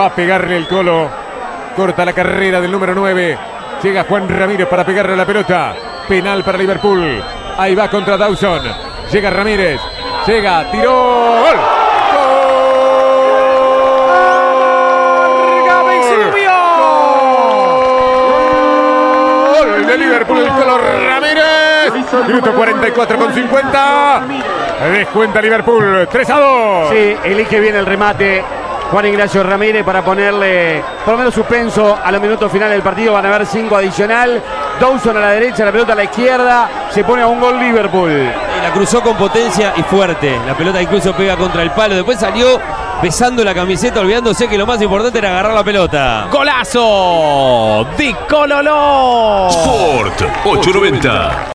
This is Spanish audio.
Va a pegarle el Colo. Corta la carrera del número 9. Llega Juan Ramírez para pegarle la pelota. Penal para Liverpool. Ahí va contra Dawson. Llega Ramírez. Llega, tiró. ¡Gol! ¡Gol de Liverpool! El Colo Ramírez. Minuto 44 con 50. Descuenta Liverpool. 3-2. Sí, elige bien el remate Juan Ignacio Ramírez para ponerle por lo menos suspenso a los minutos finales del partido. Van a haber 5 adicional. Dawson a la derecha, la pelota a la izquierda. Se pone a un gol Liverpool. La cruzó con potencia y fuerte. La pelota incluso pega contra el palo. Después salió besando la camiseta, olvidándose que lo más importante era agarrar la pelota. ¡Golazo de Cololó! Sport 890.